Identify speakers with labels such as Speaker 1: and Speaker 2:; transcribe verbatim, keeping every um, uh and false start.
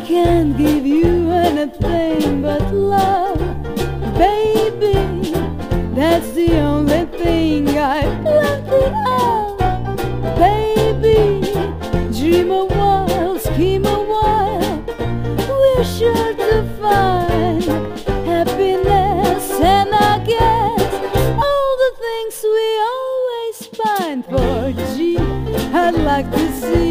Speaker 1: can't give you anything but love, baby. That's the only thing I've plenty of, baby. Dream a while, scheme a while, we're sure to find happiness. And I guess all the things we always find. For gee, I'd like to see